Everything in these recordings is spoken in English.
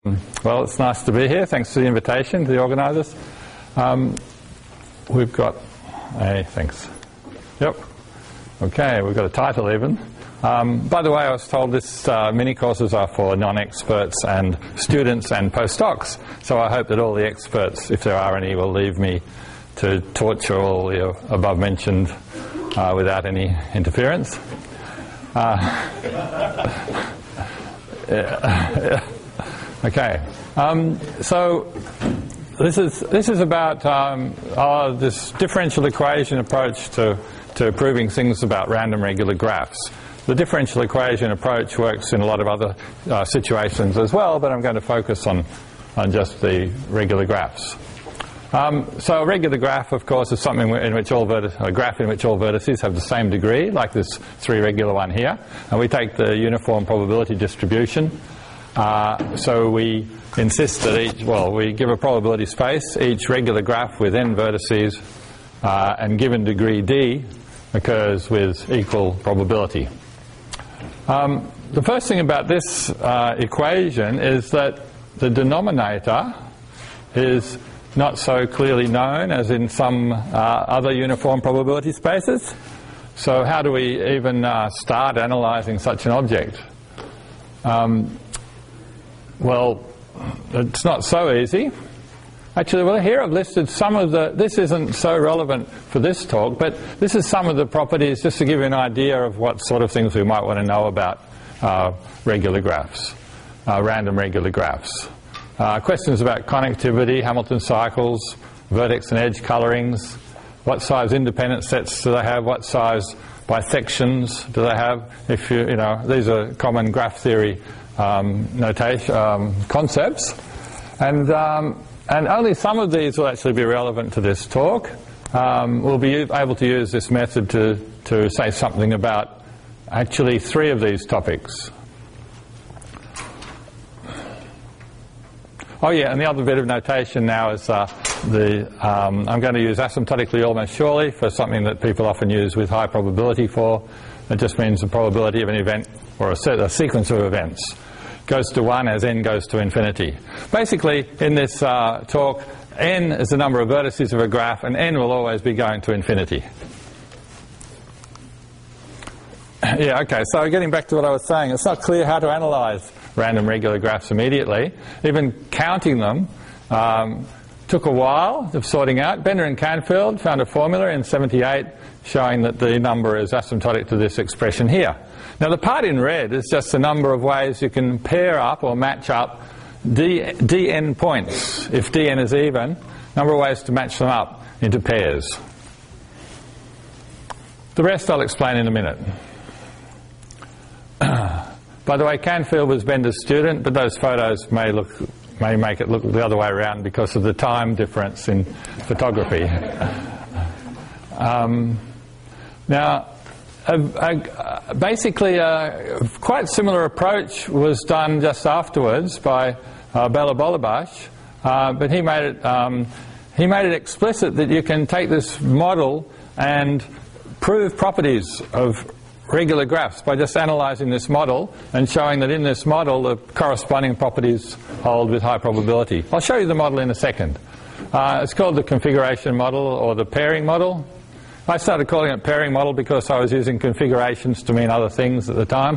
Well, it's nice to be here. Thanks for the invitation to the organisers. We've got a... Thanks. Yep. Okay, we've got a title even. By the way, I was told this mini-courses are for non-experts and students and postdocs, so I hope that all the experts, if there are any, will leave me to torture all the above-mentioned without any interference. Okay, so this is about this differential equation approach to proving things about random regular graphs. The differential equation approach works in a lot of other situations as well, but I'm going to focus on just the regular graphs. So a regular graph, of course, is something in which a graph in which all vertices have the same degree, like this three regular one here, and we take the uniform probability distribution. So we insist that we give a probability space. Each regular graph with n vertices and given degree d occurs with equal probability. The first thing about this equation is that the denominator is not so clearly known as in some other uniform probability spaces. So how do we even start analysing such an object? Well, it's not so easy. Actually, well, here I've listed some of this isn't so relevant for this talk, but this is some of the properties just to give you an idea of what sort of things we might want to know about regular graphs, random regular graphs. Questions about connectivity, Hamilton cycles, vertex and edge colorings, what size independent sets do they have, what size bisections do they have. If you know, these are common graph theory notation concepts, and only some of these will actually be relevant to this talk. We'll be able to use this method to say something about actually three of these topics. Oh yeah, and the other bit of notation now is I'm going to use asymptotically almost surely for something that people often use with high probability for. It just means the probability of an event or a sequence of events goes to 1 as n goes to infinity. Basically, in this talk, n is the number of vertices of a graph, and n will always be going to infinity. Yeah, okay, so getting back to what I was saying, it's not clear how to analyse random regular graphs immediately. Even counting them took a while of sorting out. Bender and Canfield found a formula in 1978 showing that the number is asymptotic to this expression here. Now the part in red is just the number of ways you can pair up or match up dn points. If dn is even, number of ways to match them up into pairs. The rest I'll explain in a minute. By the way, Canfield was Bender's student, but those photos may make it look the other way around because of the time difference in photography. Now, basically a quite similar approach was done just afterwards by Bela Bolobash, but he made it explicit that you can take this model and prove properties of regular graphs by just analysing this model and showing that in this model the corresponding properties hold with high probability. I'll show you the model in a second. It's called the configuration model or the pairing model. I started calling it pairing model because I was using configurations to mean other things at the time.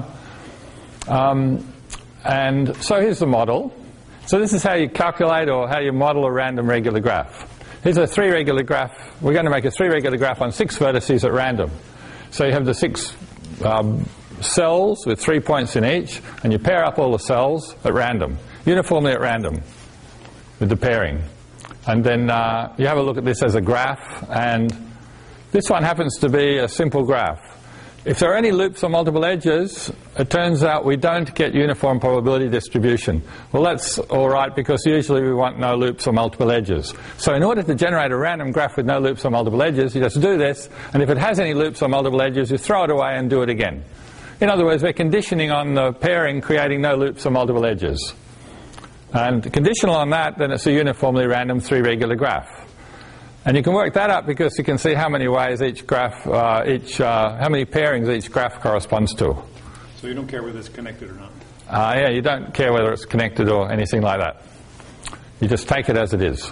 And so here's the model. So this is how you calculate or how you model a random regular graph. Here's a three regular graph. We're going to make a three regular graph on 6 vertices at random. So you have the 6 cells with 3 points in each, and you pair up all the cells at random, uniformly at random with the pairing. And then you have a look at this as a graph, and this one happens to be a simple graph. If there are any loops or multiple edges, it turns out we don't get uniform probability distribution. Well, that's all right because usually we want no loops or multiple edges. So in order to generate a random graph with no loops or multiple edges, you just do this, and if it has any loops or multiple edges, you throw it away and do it again. In other words, we're conditioning on the pairing creating no loops or multiple edges. And conditional on that, then it's a uniformly random three regular graph. And you can work that out because you can see how many ways each graph, how many pairings each graph corresponds to. So you don't care whether it's connected or not? Yeah, you don't care whether it's connected or anything like that. You just take it as it is.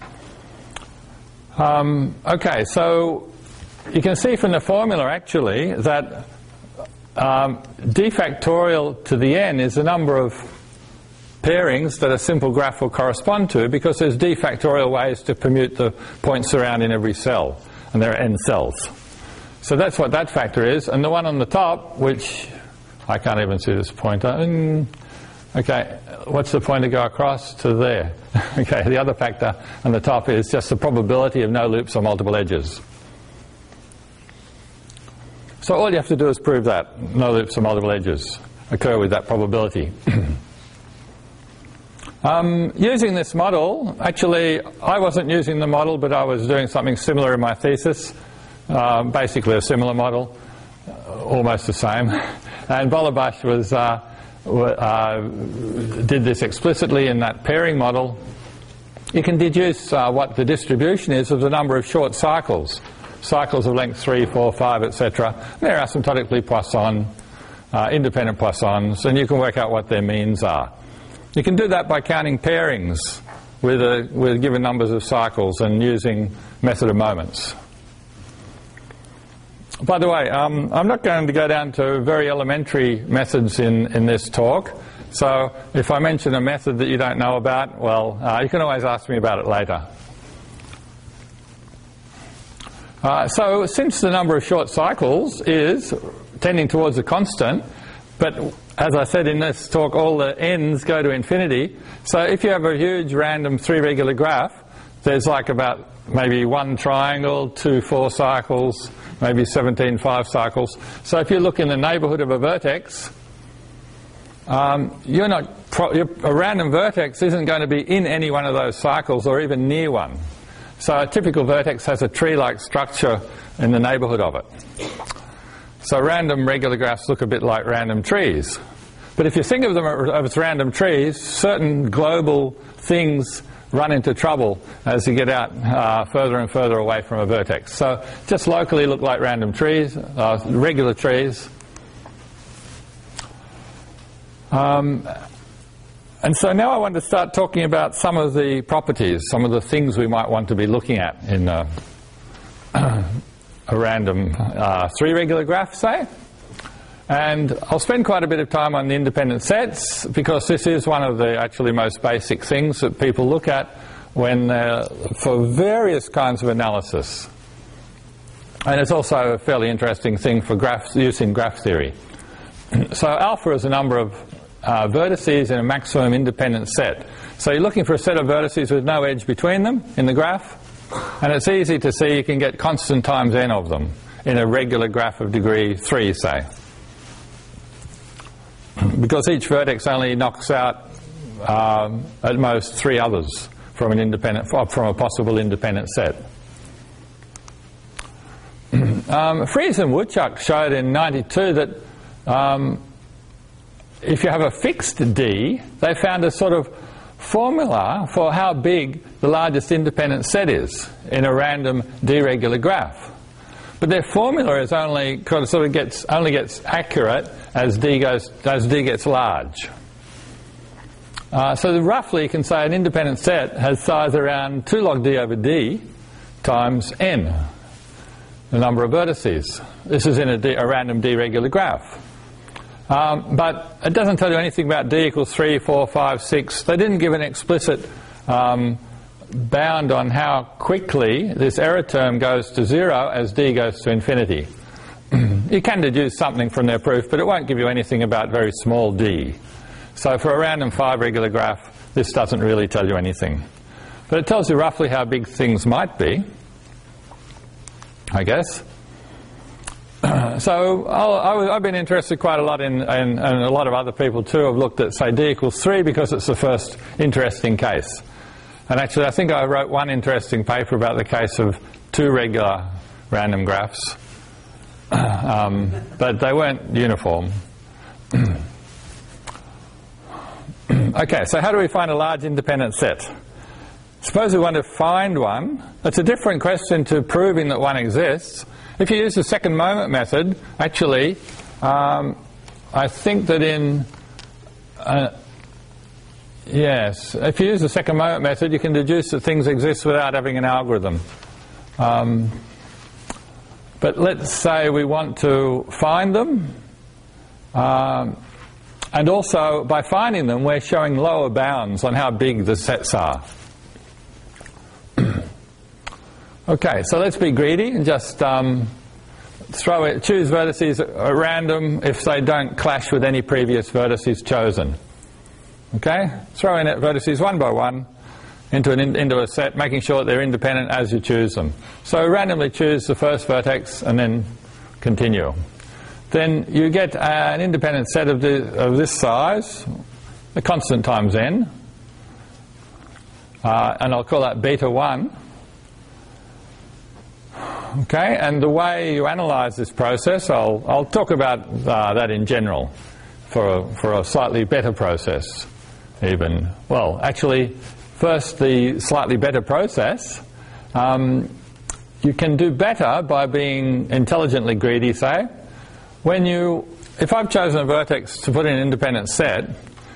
Okay, so you can see from the formula actually that d factorial to the n is the number of pairings that a simple graph will correspond to, because there's d factorial ways to permute the points around in every cell, and there are n cells. So that's what that factor is, and the one on the top, which I can't even see this pointer. Okay, what's the pointer go across to there? Okay, the other factor on the top is just the probability of no loops or multiple edges. So all you have to do is prove that no loops or multiple edges occur with that probability. Using this model, actually I wasn't using the model, but I was doing something similar in my thesis, basically a similar model, almost the same. And Bolabash did this explicitly in that pairing model. You can deduce what the distribution is of the number of short cycles. Cycles of length 3, 4, 5, etc. They're asymptotically Poisson, independent Poissons, and you can work out what their means are. You can do that by counting pairings with given numbers of cycles and using method of moments. By the way, I'm not going to go down to very elementary methods in this talk, so if I mention a method that you don't know about, well, you can always ask me about it later. So since the number of short cycles is tending towards a constant, but as I said in this talk, all the n's go to infinity, so if you have a huge random 3 regular graph, there's like about maybe 1 triangle, 2 4 cycles, maybe 17 5 cycles. So if you look in the neighbourhood of a vertex, a random vertex isn't going to be in any one of those cycles or even near one. So a typical vertex has a tree-like structure in the neighbourhood of it. So random regular graphs look a bit like random trees. But if you think of them as random trees, certain global things run into trouble as you get out further and further away from a vertex. So just locally look like random trees, regular trees. And so now I want to start talking about some of the properties, some of the things we might want to be looking at in a random 3 regular graph, say. And I'll spend quite a bit of time on the independent sets, because this is one of the actually most basic things that people look at when for various kinds of analysis. And it's also a fairly interesting thing for use in graph theory. So alpha is a number of vertices in a maximum independent set. So you're looking for a set of vertices with no edge between them in the graph, and it's easy to see you can get constant times n of them in a regular graph of degree 3, say. Because each vertex only knocks out at most 3 others from a possible independent set. Fries and Woodchuck showed in 92 that if you have a fixed D, they found a sort of formula for how big the largest independent set is in a random D regular graph. But their formula is only gets accurate as D gets large. So roughly you can say an independent set has size around 2 log D over D times n, the number of vertices. This is in a random D regular graph. But it doesn't tell you anything about D equals 3, 4, 5, 6. They didn't give an explicit bound on how quickly this error term goes to 0 as D goes to infinity. You can deduce something from their proof, but it won't give you anything about very small d. So for a random 5 regular graph, this doesn't really tell you anything. But it tells you roughly how big things might be, I guess. So I've been interested quite a lot in, and a lot of other people too have looked at, say, D equals 3 because it's the first interesting case. And actually I think I wrote one interesting paper about the case of 2 regular random graphs. But they weren't uniform. Okay, so how do we find a large independent set? Suppose we want to find one. It's a different question to proving that one exists. If you use the second moment method, actually, I think that in Yes, if you use the second moment method, you can deduce that things exist without having an algorithm. But let's say we want to find them, and also by finding them we're showing lower bounds on how big the sets are. Okay, so let's be greedy and just choose vertices at random if they don't clash with any previous vertices chosen. Okay, throw in vertices one by one into a set, making sure that they're independent as you choose them. So randomly choose the first vertex and then continue. Then you get an independent set of this size, a constant times n, and I'll call that beta 1. Okay, and the way you analyze this process, I'll talk about that in general for a slightly better process even. Well, actually, first the slightly better process, you can do better by being intelligently greedy, say. If I've chosen a vertex to put in an independent set,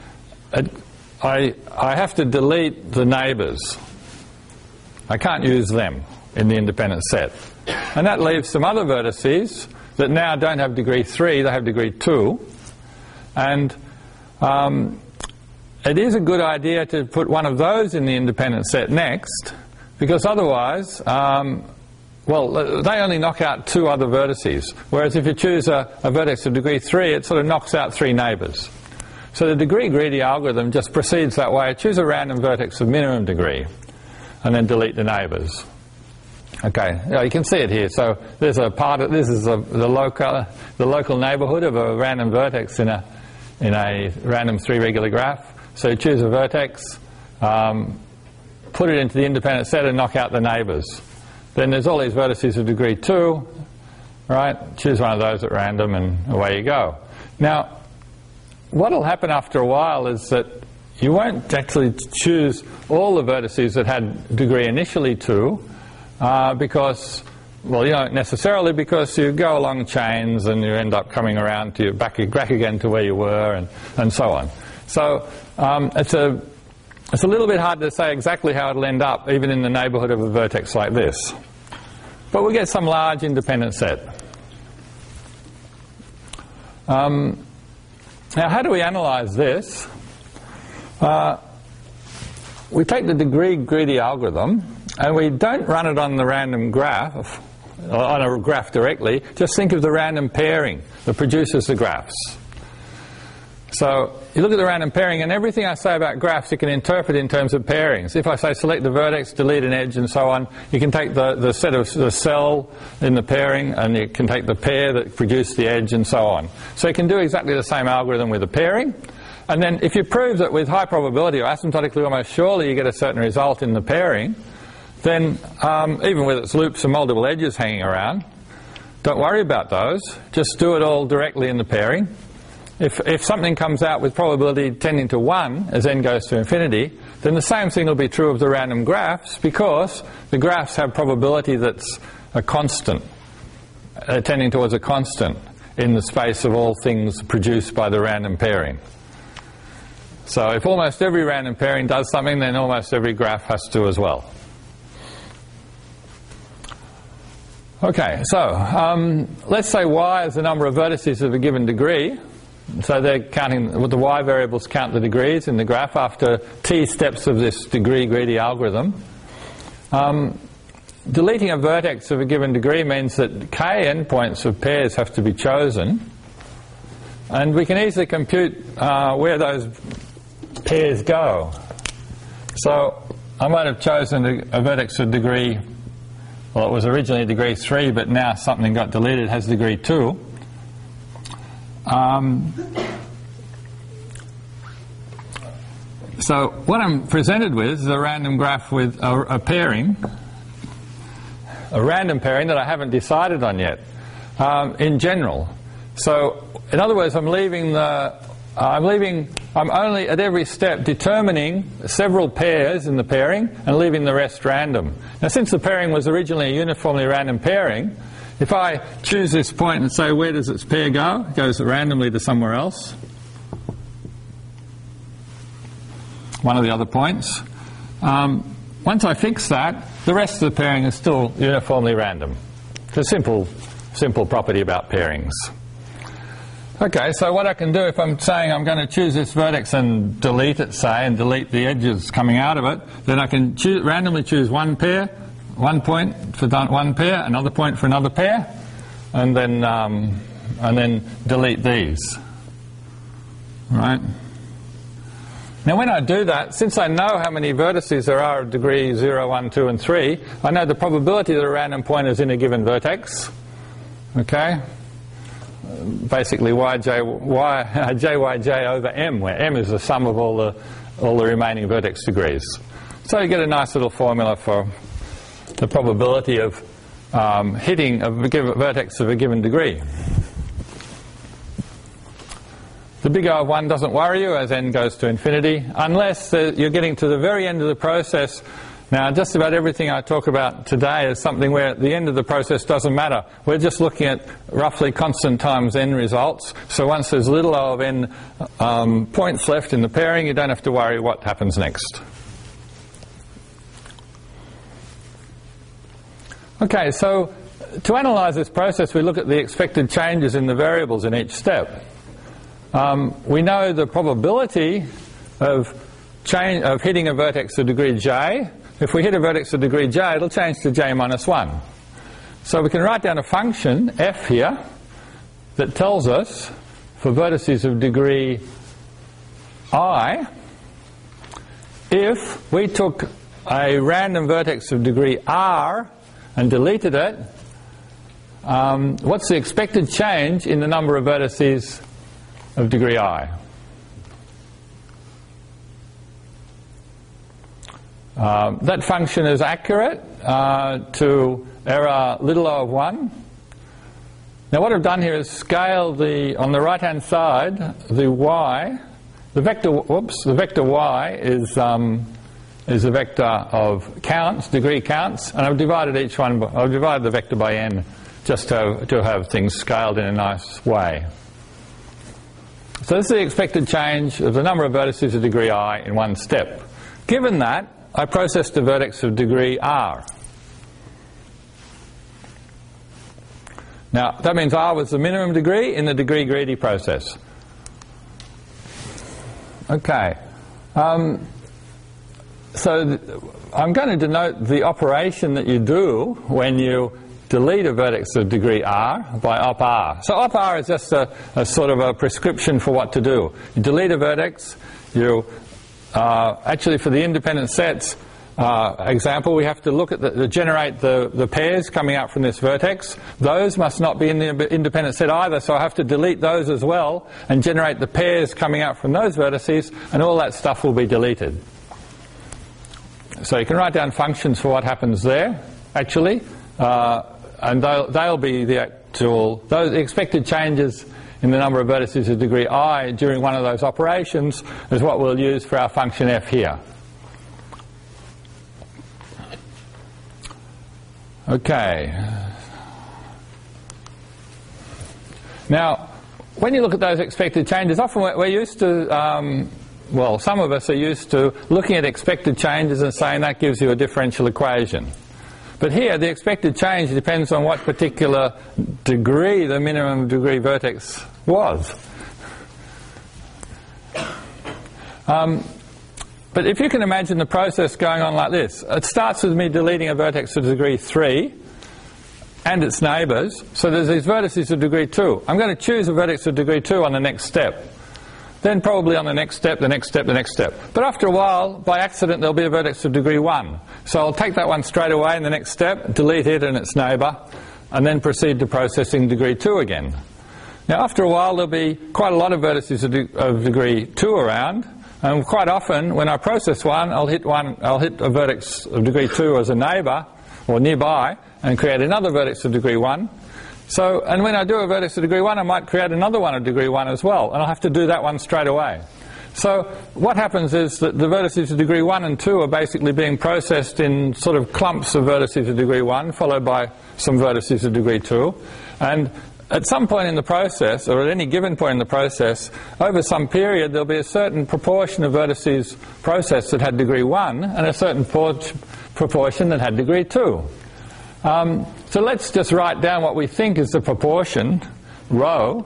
I have to delete the neighbours. I can't use them in the independent set. And that leaves some other vertices that now don't have degree 3, they have degree 2. And it is a good idea to put one of those in the independent set next, because otherwise, they only knock out 2 other vertices. Whereas if you choose a vertex of degree 3, it sort of knocks out 3 neighbours. So the degree greedy algorithm just proceeds that way. Choose a random vertex of minimum degree, and then delete the neighbours. Okay, you can see it here. So there's a part of this is the local neighbourhood of a random vertex in a random 3 regular graph. So you choose a vertex, put it into the independent set, and knock out the neighbours. Then there's all these vertices of degree 2, right? Choose one of those at random, and away you go. Now, what will happen after a while is that you won't actually choose all the vertices that had degree initially 2. Because, well, you don't necessarily, because you go along chains and you end up coming around to back again to where you were, and so on. So it's a little bit hard to say exactly how it'll end up, even in the neighbourhood of a vertex like this. But we'll get some large independent set. Now, how do we analyse this? We take the degree greedy algorithm, and we don't run it on the random graph, on a graph directly. Just think of the random pairing that produces the graphs. So you look at the random pairing, and everything I say about graphs you can interpret in terms of pairings. If I say select the vertex, delete an edge, and so on, you can take the set of the cell in the pairing, and you can take the pair that produced the edge, and so on. So you can do exactly the same algorithm with a pairing. And then if you prove that with high probability, or asymptotically almost surely, you get a certain result in the pairing, then even with its loops and multiple edges hanging around, don't worry about those. Just do it all directly in the pairing. If something comes out with probability tending to 1 as n goes to infinity, then the same thing will be true of the random graphs, because the graphs have probability that's a constant, tending towards a constant in the space of all things produced by the random pairing. So if almost every random pairing does something, then almost every graph has to as well. Okay, so let's say y is the number of vertices of a given degree. So they're counting, with the y variables count the degrees in the graph after t steps of this degree greedy algorithm. Deleting a vertex of a given degree means that k endpoints of pairs have to be chosen. And we can easily compute where those pairs go. So I might have chosen a vertex of degree, well, it was originally degree 3, but now something got deleted, it has degree 2. So what I'm presented with is a random graph with a pairing, a random pairing that I haven't decided on yet, in general. So in other words, I'm only at every step determining several pairs in the pairing and leaving the rest random. Now, since the pairing was originally a uniformly random pairing, if I choose this point and say where does its pair go, it goes randomly to somewhere else. one of the other points. Once I fix that, the rest of the pairing is still uniformly random. It's a simple property about pairings. Okay, so what I can do if I'm saying I'm going to choose this vertex and delete it, say, and delete the edges coming out of it, then I can randomly choose one pair, one point for one pair, another point for another pair, and then delete these. Right? Now when I do that, since I know how many vertices there are of degree 0, 1, 2 and 3, I know the probability that a random point is in a given vertex. Okay? Basically JYJ over M, where M is the sum of all the remaining vertex degrees. So you get a nice little formula for the probability of hitting a vertex of a given degree. The big O of 1 doesn't worry you as n goes to infinity, unless you're getting to the very end of the process. Now, just about everything I talk about today is something where at the end of the process doesn't matter. We're just looking at roughly constant times n results. So once there's little o of n points left in the pairing, you don't have to worry what happens next. Okay, so to analyze this process, we look at the expected changes in the variables in each step. We know the probability of hitting a vertex of degree j. If we hit a vertex of degree j, it'll change to j minus 1. So we can write down a function, f here, that tells us, for vertices of degree I, if we took a random vertex of degree r and deleted it, what's the expected change in the number of vertices of degree I? That function is accurate to error little o of 1. Now what I've done here is scale on the right hand side, the y, the vector y is a vector of counts, degree counts, and I've divided I've divided the vector by n just to have things scaled in a nice way. So this is the expected change of the number of vertices of degree I in one step. Given that, I processed a vertex of degree r. Now, that means r was the minimum degree in the degree greedy process. Okay. So I'm going to denote the operation that you do when you delete a vertex of degree r by op r. So op r is just a sort of a prescription for what to do. You delete a vertex, you actually for the independent sets example, we have to look at generate the pairs coming out from this vertex. Those must not be in the independent set either, so I have to delete those as well and generate the pairs coming out from those vertices, and all that stuff will be deleted. So you can write down functions for what happens there, actually, and they'll be the expected changes in the number of vertices of degree I during one of those operations is what we'll use for our function f here. Okay. Now, when you look at those expected changes, often we're used to, well, some of us are used to looking at expected changes and saying that gives you a differential equation. But here, the expected change depends on what particular degree the minimum degree vertex was. But if you can imagine the process going on like this, it starts with me deleting a vertex of degree 3 and its neighbours. So there's these vertices of degree 2. I'm going to choose a vertex of degree 2 on the next step. Then probably on the next step, the next step, the next step. But after a while, by accident, there'll be a vertex of degree 1. So I'll take that one straight away in the next step, delete it and its neighbour, and then proceed to processing degree 2 again. Now after a while, there'll be quite a lot of vertices of degree 2 around, and quite often, when I process one, I'll hit a vertex of degree 2 as a neighbour, or nearby, and create another vertex of degree 1. So, and when I do a vertex of degree 1, I might create another one of degree 1 as well, and I'll have to do that one straight away. So what happens is that the vertices of degree 1 and 2 are basically being processed in sort of clumps of vertices of degree 1, followed by some vertices of degree 2. And at some point in the process, or at any given point in the process, over some period there'll be a certain proportion of vertices processed that had degree 1 and a certain proportion that had degree 2. So let's just write down what we think is the proportion, rho,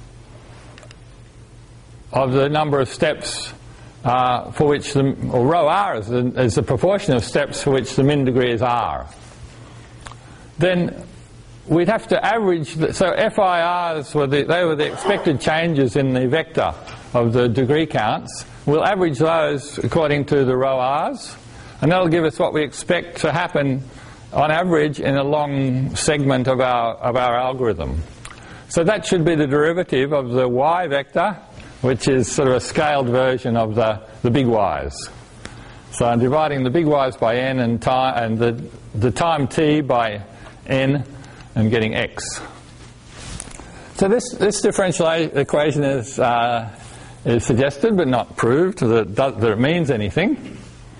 of the number of steps for which or rho r is the proportion of steps for which the min degree is r. Then we'd have to average, so FIRs were the expected changes in the vector of the degree counts. We'll average those according to the rho r's, and that'll give us what we expect to happen on average in a long segment of our algorithm. So that should be the derivative of the y vector, which is sort of a scaled version of the big Y's. So I'm dividing the big Y's by n and the time t by n and getting x. So this differential equation is suggested but not proved that it means anything.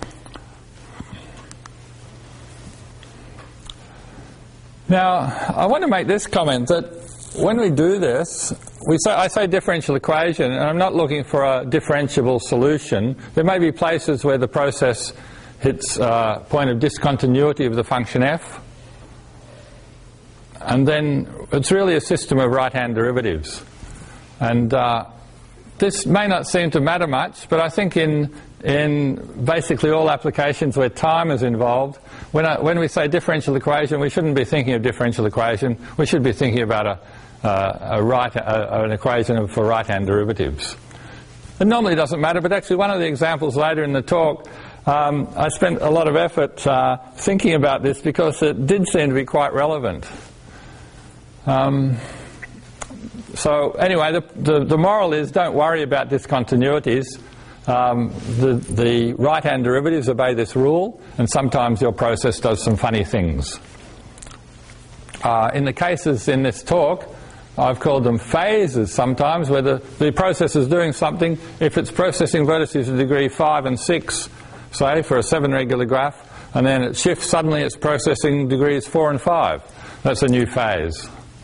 Now, I want to make this comment that when we do this, I say differential equation, and I'm not looking for a differentiable solution. There may be places where the process hits a point of discontinuity of the function f, and then it's really a system of right-hand derivatives. And this may not seem to matter much, but I think in basically all applications where time is involved, when we say differential equation, we shouldn't be thinking of differential equation. We should be thinking about an equation for right-hand derivatives. It normally doesn't matter, but actually one of the examples later in the talk, I spent a lot of effort thinking about this because it did seem to be quite relevant. So anyway, the moral is don't worry about discontinuities. The right-hand derivatives obey this rule, and sometimes your process does some funny things. In the cases in this talk, I've called them phases sometimes, where the process is doing something. If it's processing vertices of degree 5 and 6, say, for a 7 regular graph, and then it shifts, suddenly it's processing degrees 4 and 5. That's a new phase.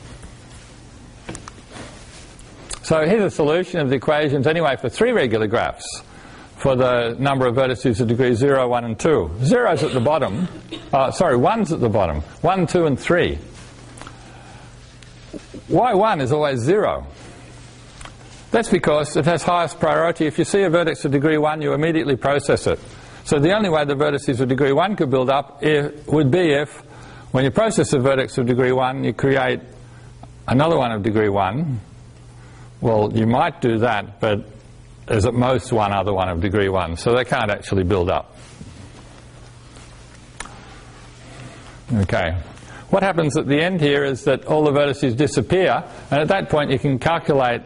So here's a solution of the equations anyway for 3 regular graphs for the number of vertices of degree 0, 1 and 2. 0's at the bottom. 1's at the bottom. 1, 2 and 3. Y1 is always 0. That's because it has highest priority. If you see a vertex of degree 1, you immediately process it. So the only way the vertices of degree 1 could build up would be if, when you process a vertex of degree 1, you create another one of degree 1. Well, you might do that, but there's at most one other one of degree 1, so they can't actually build up. Okay. What happens at the end here is that all the vertices disappear, and at that point you can calculate,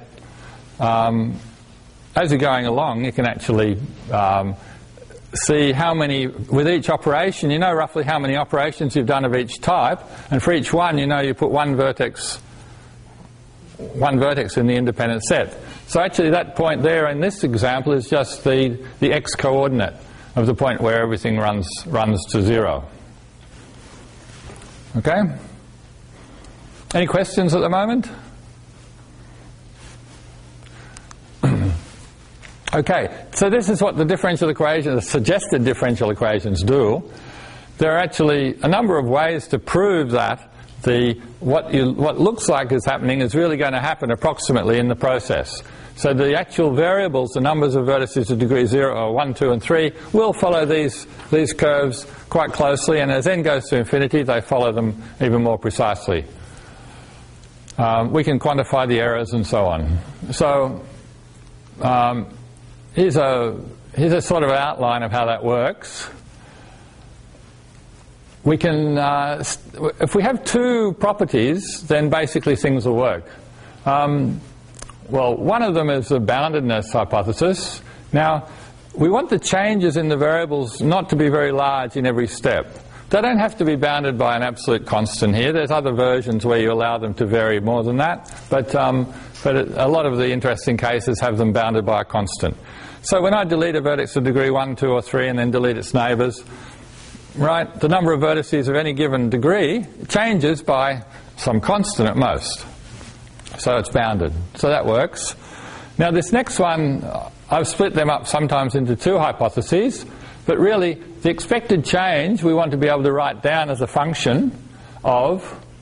as you're going along, you can actually see how many, with each operation, you know roughly how many operations you've done of each type, and for each one you know you put one vertex in the independent set. So actually that point there in this example is just the x-coordinate of the point where everything runs to 0. Okay? Any questions at the moment? Okay, so this is what the differential equations, the suggested differential equations do. There are actually a number of ways to prove that what looks like is happening is really going to happen approximately in the process. So the actual variables, the numbers of vertices of degree 0, or 1, 2 and 3, will follow these curves quite closely, and as n goes to infinity they follow them even more precisely. We can quantify the errors and so on. So here's a sort of outline of how that works. We can, if we have 2 properties, then basically things will work. Well, one of them is the boundedness hypothesis. Now, we want the changes in the variables not to be very large in every step. They don't have to be bounded by an absolute constant here. There's other versions where you allow them to vary more than that, but a lot of the interesting cases have them bounded by a constant. So when I delete a vertex of degree 1, 2 or 3 and then delete its neighbours, right, the number of vertices of any given degree changes by some constant at most. So it's bounded. So that works. Now this next one, I've split them up sometimes into two hypotheses, but really the expected change we want to be able to write down as a function of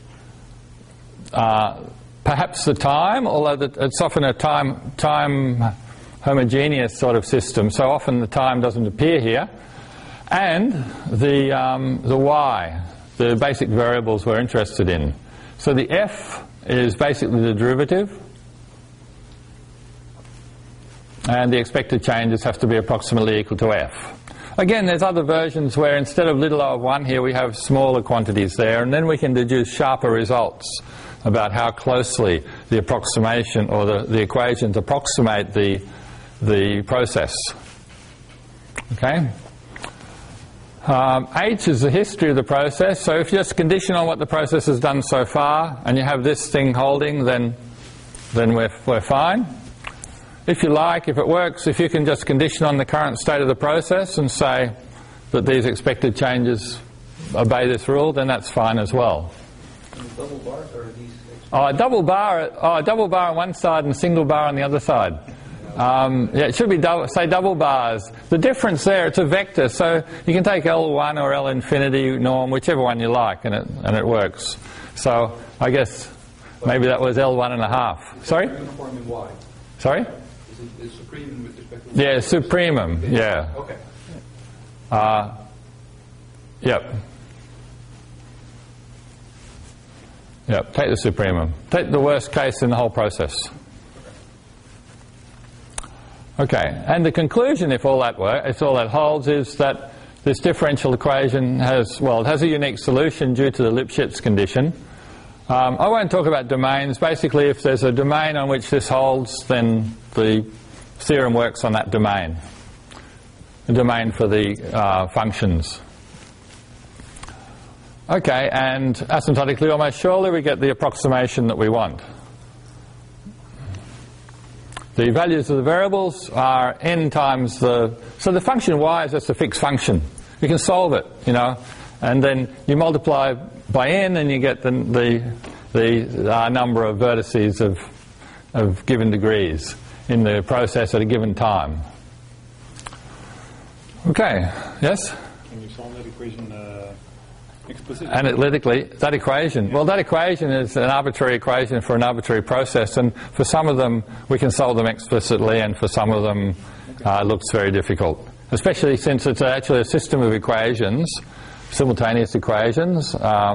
perhaps the time, although it's often a time homogeneous sort of system, so often the time doesn't appear here, and the y, the basic variables we're interested in. So the f is basically the derivative, and the expected changes have to be approximately equal to f. Again, there's other versions where instead of little o of 1 here we have smaller quantities there, and then we can deduce sharper results about how closely the approximation or the equations approximate the process. Okay? H is the history of the process, so if you just condition on what the process has done so far and you have this thing holding, then we're fine. If you like, if it works, if you can just condition on the current state of the process and say that these expected changes obey this rule, then that's fine as well. And double bars, or are these? A double bar on one side and a single bar on the other side. Yeah, it should be double bars. The difference there, it's a vector, so you can take L1 or L infinity norm, whichever one you like, and it works. So I guess maybe that was L1 and a half. Sorry? Uniform in Y. Sorry? Is supreme with respect to Y? Yeah, supremum. Yeah. Okay. Yep. Yep. Take the supremum. Take the worst case in the whole process. Okay, and the conclusion, if all that holds, is that this differential equation has a unique solution due to the Lipschitz condition. I won't talk about domains. Basically, if there's a domain on which this holds, then the theorem works on that domain. The domain for the functions. Okay, and asymptotically, almost surely, we get the approximation that we want. The values of the variables are n times so the function y is just a fixed function. You can solve it, and then you multiply by n and you get the number of vertices of given degrees in the process at a given time. Okay, yes? Can you solve that equation explicitly? Analytically, that equation is an arbitrary equation for an arbitrary process, and for some of them we can solve them explicitly, and for some of them it looks very difficult, especially since it's actually a system of equations, simultaneous equations.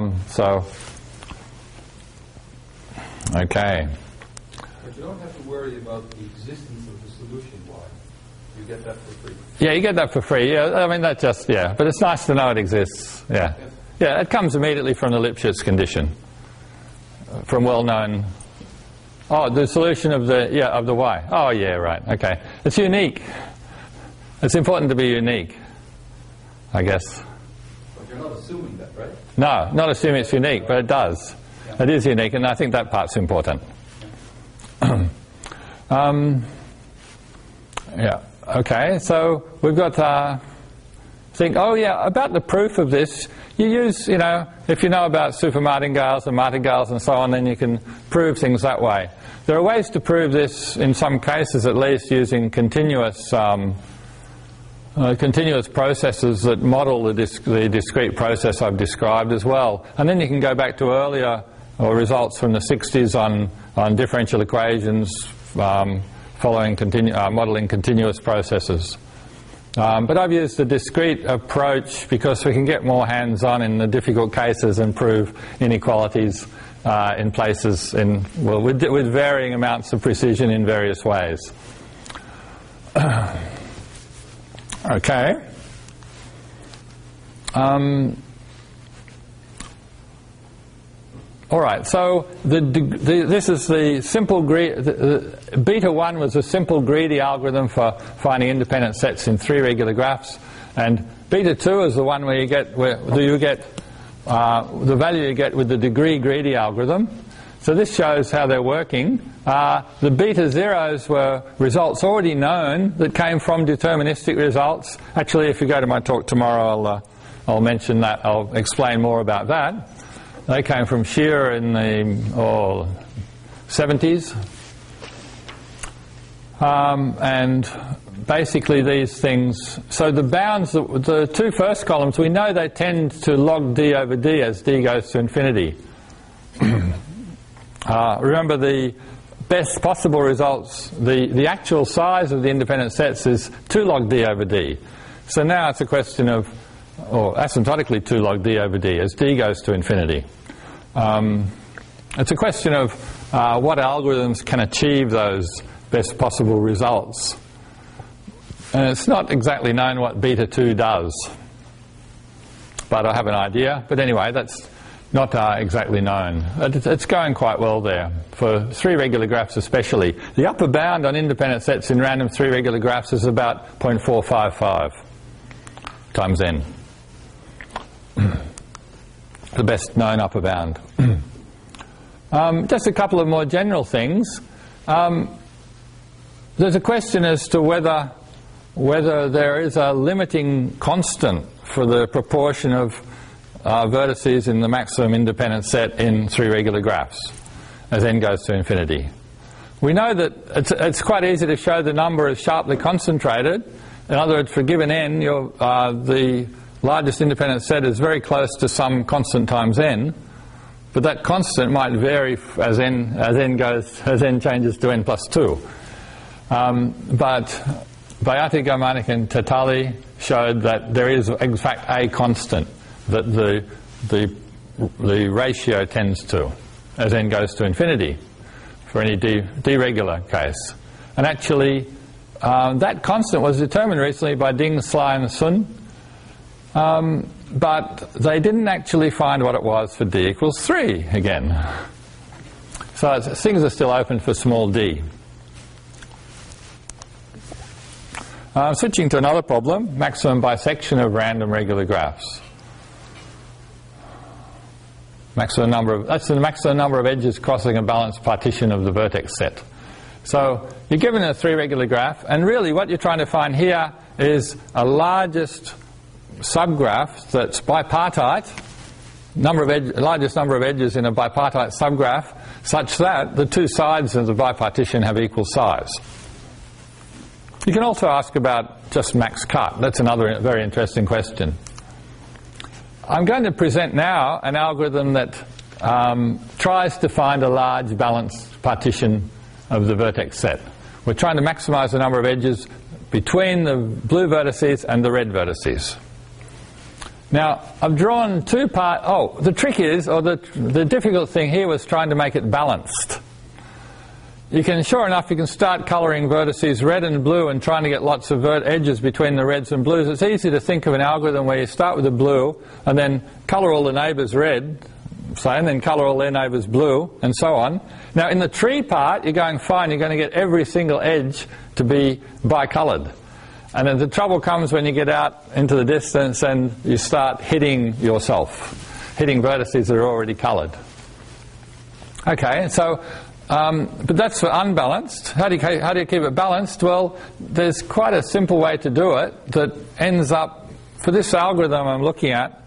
Okay. But you don't have to worry about the existence of the solution y. You get that for free. Yeah, you get that for free. Yeah, I mean but it's nice to know it exists. Yeah. Yes. Yeah, it comes immediately from the Lipschitz condition, from well-known. Oh, the solution of the y. Oh, yeah, right. Okay, it's unique. It's important to be unique, I guess. But you're not assuming that, right? No, not assuming it's unique, but it does. Yeah. It is unique, and I think that part's important. Yeah. Okay. So we've got. About the proof of this, you use, if you know about supermartingales and martingales and so on, then you can prove things that way. There are ways to prove this, in some cases at least, using continuous processes that model the discrete process I've described as well. And then you can go back to earlier results from the 60s on differential equations following modeling continuous processes. But I've used the discrete approach because we can get more hands-on in the difficult cases and prove inequalities in places with varying amounts of precision in various ways. Okay. All right. So this is the simple beta 1 was a simple greedy algorithm for finding independent sets in 3 regular graphs, and beta 2 is the one where you get the value you get with the degree greedy algorithm. So this shows how they're working. The beta zeros were results already known that came from deterministic results. Actually, if you go to my talk tomorrow, I'll mention that. I'll explain more about that. They came from Shearer in the 70s. And basically these things, so the bounds, the two first columns, we know they tend to log d over d as d goes to infinity. Remember, the best possible results, the actual size of the independent sets is 2 log d over d. So now it's a question of, or asymptotically 2 log d over d as d goes to infinity. It's a question of what algorithms can achieve those best possible results. And it's not exactly known what beta 2 does, but I have an idea. But anyway, that's not exactly known. It's going quite well there, for 3 regular graphs especially. The upper bound on independent sets in random 3 regular graphs is about 0.455 times n. The best known upper bound. Just a couple of more general things. There's a question as to whether there is a limiting constant for the proportion of vertices in the maximum independent set in 3 regular graphs as n goes to infinity. We know that it's quite easy to show the number is sharply concentrated. In other words, for given n, the largest independent set is very close to some constant times n, but that constant might vary as n changes to n plus 2. But Baiati, Gomanic and Tatali showed that there is in fact a constant that the ratio tends to as n goes to infinity for any d regular case. And actually that constant was determined recently by Ding, Sly and Sun, but they didn't actually find what it was for d equals 3 again. So things are still open for small d. Switching to another problem, maximum bisection of random regular graphs. That's the maximum number of edges crossing a balanced partition of the vertex set. So you're given a 3 regular graph, and really what you're trying to find here is a largest subgraph that's bipartite, largest number of edges in a bipartite subgraph, such that the 2 sides of the bipartition have equal size. You can also ask about just max cut. That's another very interesting question. I'm going to present now an algorithm that tries to find a large balanced partition of the vertex set. We're trying to maximize the number of edges between the blue vertices and the red vertices. Now, I've drawn 2 parts. Oh, the trick is, or the difficult thing here was trying to make it balanced. Sure enough, you can start colouring vertices red and blue and trying to get lots of edges between the reds and blues. It's easy to think of an algorithm where you start with the blue and then colour all the neighbours red, say, and then colour all their neighbours blue, and so on. Now, in the tree part, you're going fine. You're going to get every single edge to be bicoloured. And then the trouble comes when you get out into the distance and you start hitting yourself, hitting vertices that are already coloured. Okay, so but that's for unbalanced. How do you keep it balanced? Well, there's quite a simple way to do it that ends up, for this algorithm I'm looking at,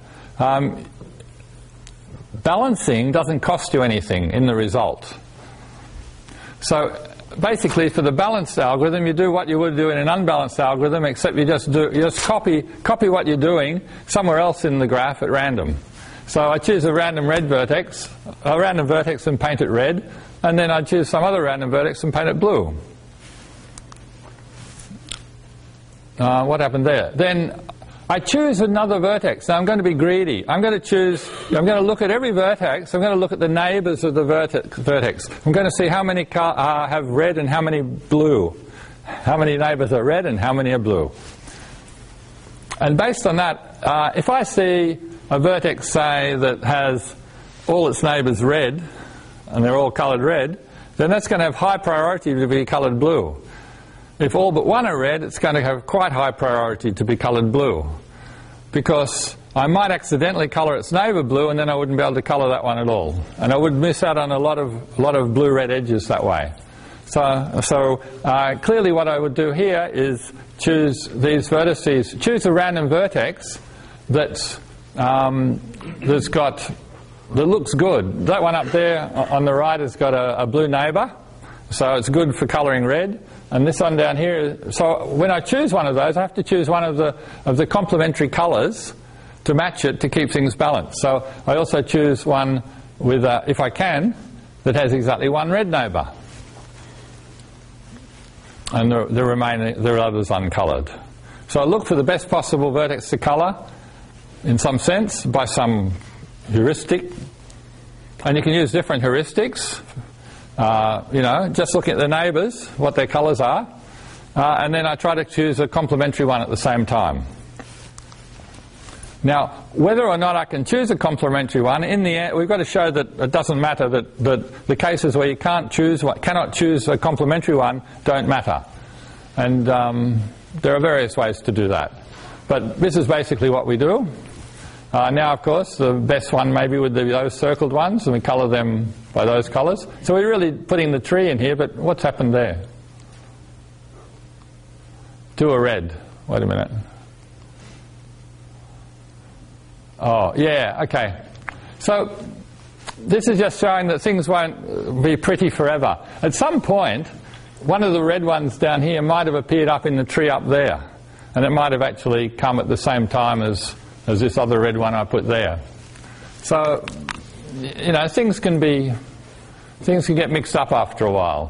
balancing doesn't cost you anything in the result. So basically, for the balanced algorithm, you do what you would do in an unbalanced algorithm, except you just copy what you're doing somewhere else in the graph at random. So I choose a random vertex and paint it red, and then I choose some other random vertex and paint it blue. What happened there? Then I choose another vertex. Now I'm going to be greedy. I'm going to look at every vertex. I'm going to look at the neighbours of the vertex. I'm going to see how many have red and how many blue. How many neighbours are red and how many are blue. And based on that, if I see a vertex, say, that has all its neighbours red, and they're all coloured red, then that's going to have high priority to be coloured blue. If all but one are red, it's going to have quite high priority to be coloured blue, because I might accidentally colour its neighbour blue, and then I wouldn't be able to colour that one at all, and I would miss out on a lot of blue-red edges that way. So clearly, what I would do here is choose these vertices, choose a random vertex that's got that looks good. That one up there on the right has got a blue neighbour, so it's good for colouring red. And this one down here, so when I choose one of those, I have to choose one of the complementary colours to match it to keep things balanced. So I also choose one with, if I can, that has exactly one red neighbour. And there are others uncoloured. So I look for the best possible vertex to colour, in some sense, by some heuristic. And you can use different heuristics. Just looking at the neighbours, what their colours are. And then I try to choose a complementary one at the same time. Now, whether or not I can choose a complementary one, in the end, we've got to show that it doesn't matter, that the cases where you cannot choose a complementary one don't matter. And there are various ways to do that. But this is basically what we do. Now, of course, the best one maybe would be those circled ones, and we colour them by those colours. So we're really putting the tree in here, but what's happened there? To a red. Wait a minute. Oh, yeah, okay. So this is just showing that things won't be pretty forever. At some point, one of the red ones down here might have appeared up in the tree up there, and it might have actually come at the same time as this other red one I put there. So, things can get mixed up after a while.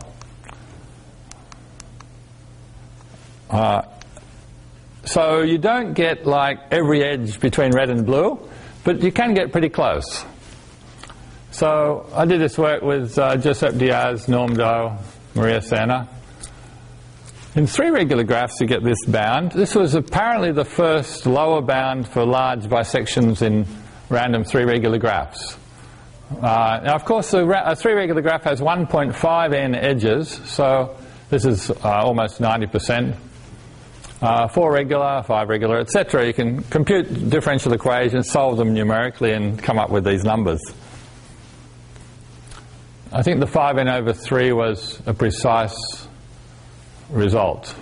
So you don't get like every edge between red and blue, but you can get pretty close. So I did this work with Josep Diaz, Norm Doe, Maria Serna. In 3 regular graphs you get this bound. This was apparently the first lower bound for large bisections in random 3 regular graphs. Now of course a 3 regular graph has 1.5 n edges, so this is almost 90%. 4 regular, 5 regular, etc. You can compute differential equations, solve them numerically and come up with these numbers. I think the 5n over 3 was a precise result.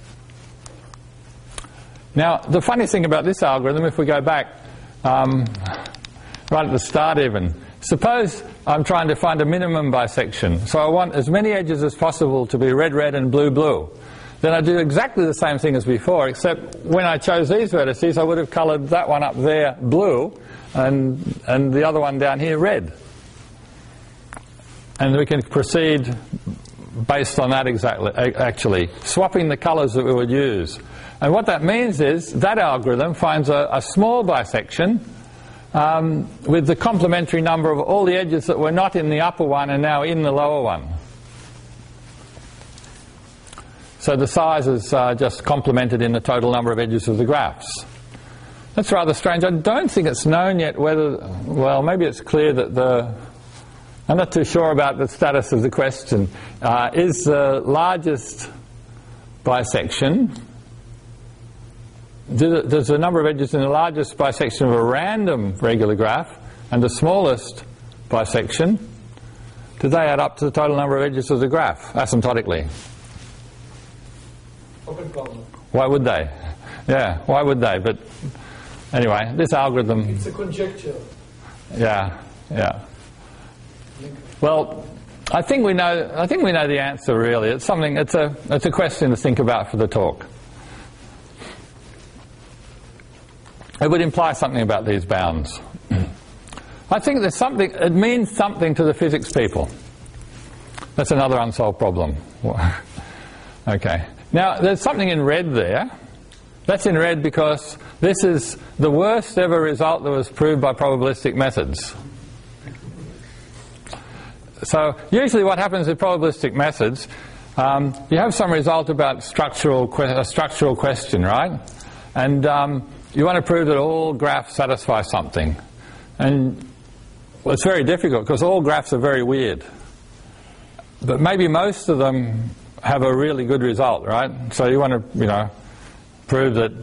Now, the funny thing about this algorithm, if we go back right at the start even, suppose I'm trying to find a minimum bisection. So I want as many edges as possible to be red, red and blue, blue. Then I do exactly the same thing as before, except when I chose these vertices, I would have coloured that one up there blue and the other one down here red. And we can proceed based on that actually, swapping the colours that we would use. And what that means is that algorithm finds a small bisection with the complementary number of all the edges that were not in the upper one and now in the lower one. So the size is just complemented in the total number of edges of the graphs. That's rather strange. I don't think it's known yet whether, well, maybe it's clear that I'm not too sure about the status of the question. Is the largest bisection, does the number of edges in the largest bisection of a random regular graph and the smallest bisection, do they add up to the total number of edges of the graph asymptotically? Why would they? Yeah, why would they? But anyway, this algorithm... It's a conjecture. Yeah. Well, I think we know the answer really. It's a question to think about for the talk. It would imply something about these bounds. I think it means something to the physics people. That's another unsolved problem. Okay. Now, there's something in red there. That's in red because this is the worst ever result that was proved by probabilistic methods. So, usually what happens with probabilistic methods, you have some result about a structural question, right? And you want to prove that all graphs satisfy something. And well, it's very difficult because all graphs are very weird. But maybe most of them have a really good result, right? So you want to, prove that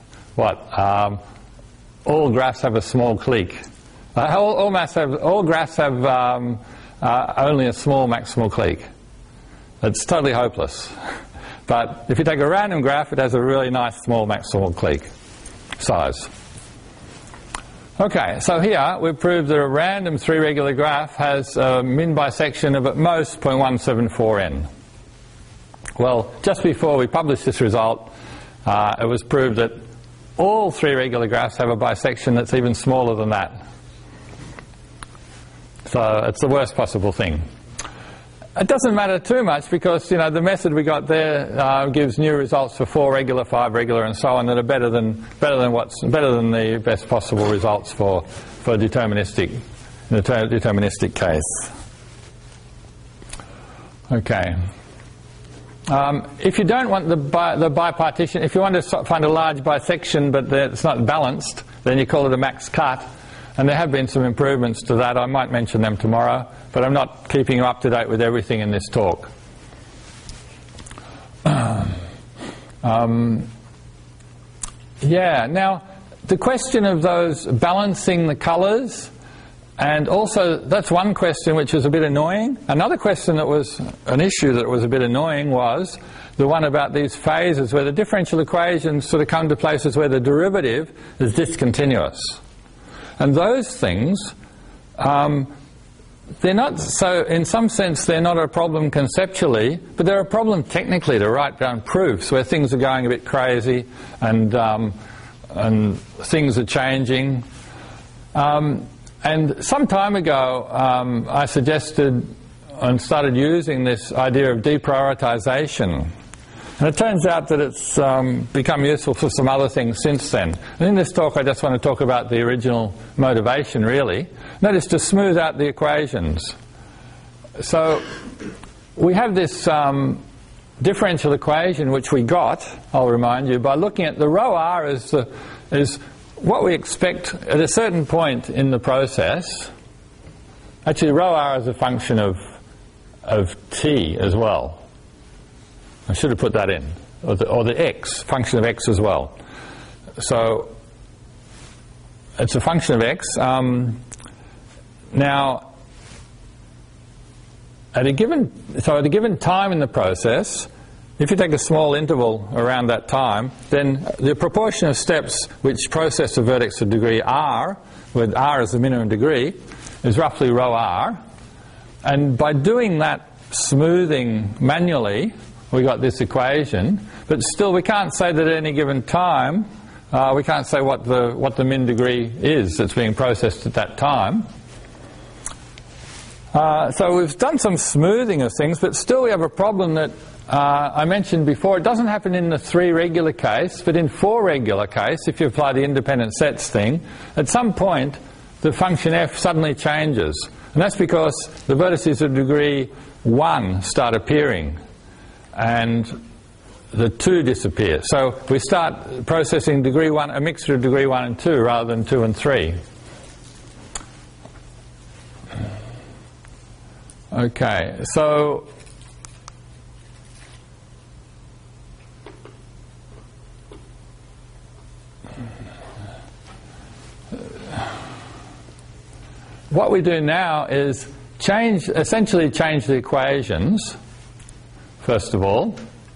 all graphs have a small clique. All graphs have only a small maximal clique. It's totally hopeless. But if you take a random graph, it has a really nice small maximal clique size. Okay, so here we've proved that a random three regular graph has a min bisection of at most 0.174n. Well, just before we published this result, it was proved that all three regular graphs have a bisection that's even smaller than that. So it's the worst possible thing. It doesn't matter too much because, you know, the method we got there gives new results for 4 regular, 5 regular, and so on that are better than the best possible results for deterministic case. Okay. If you don't want the bipartition, if you want to find a large bisection but it's not balanced, then you call it a max cut. And there have been some improvements to that. I might mention them tomorrow, but I'm not keeping you up to date with everything in this talk. Yeah, now the question of those balancing the colours, and also that's one question which is a bit annoying. Another question that was an issue that was a bit annoying was the one about these phases where the differential equations sort of come to places where the derivative is discontinuous. And those things, they're not, so in some sense they're not a problem conceptually, but they're a problem technically to write down proofs where things are going a bit crazy and things are changing. And some time ago I suggested and started using this idea of deprioritization. And it turns out that it's become useful for some other things since then. And in this talk I just want to talk about the original motivation really. That is to smooth out the equations. So we have this differential equation which we got, I'll remind you, by looking at the rho r is what we expect at a certain point in the process. Actually rho r is a function of t as well. I should have put that in, or the x, function of x as well. So it's a function of x. Now, at a given time in the process, if you take a small interval around that time, then the proportion of steps which process a vertex of degree r, where r is the minimum degree, is roughly rho r. And by doing that smoothing manually, we got this equation, but still we can't say that at any given time, we can't say what the min degree is that's being processed at that time. So we've done some smoothing of things, but still we have a problem that I mentioned before. It doesn't happen in the 3 regular case, but in 4 regular case, if you apply the independent sets thing, at some point the function f suddenly changes. And that's because the vertices of degree 1 start appearing and the 2 disappear. So we start processing degree 1, a mixture of degree 1 and 2 rather than 2 and 3. Okay, so what we do now is essentially change the equations. First of all,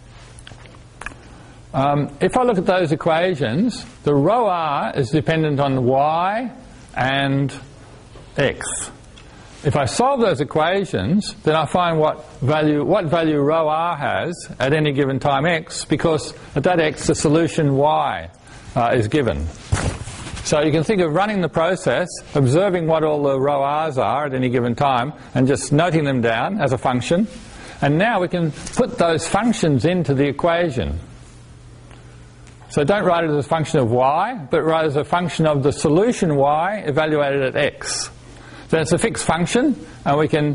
if I look at those equations, the rho r is dependent on y and x. If I solve those equations, then I find what value rho r has at any given time x, because at that x the solution y is given. So you can think of running the process, observing what all the rho r's are at any given time, and just noting them down as a function. And now we can put those functions into the equation. So don't write it as a function of y, but write it as a function of the solution y evaluated at x. So it's a fixed function, and we can